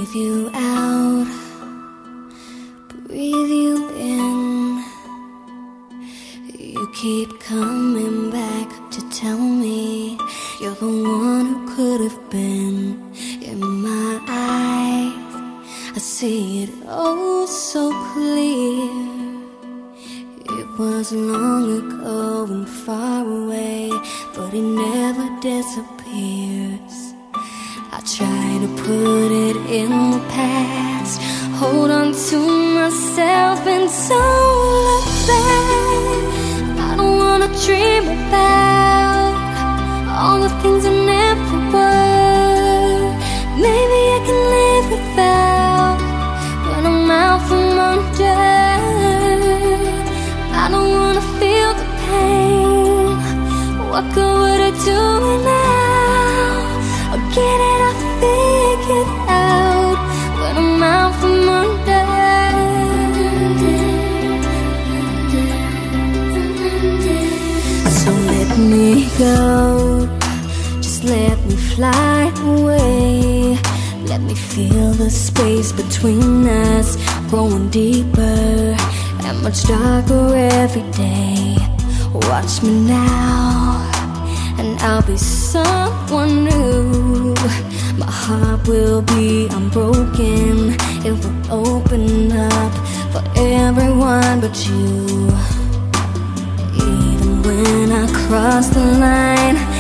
breathe you out, breathe you in. You keep coming back to tell me you're the one who could have been. In my eyes, I see it oh so clear. It was long ago and far away, but it never disappears. I try to put it in the past, hold on to myself and don't look back. I don't wanna dream about all the things I never were. Maybe I can live without when I'm out from under. I don't wanna feel the pain. What good would I do now? I'll get it all figured out when I'm out from under. So let me go, just let me fly away. Let me feel the space between us growing deeper and much darker every day. Watch me now, and I'll be someone new. My heart will be unbroken. It will open up for everyone but you. Even when I cross the line,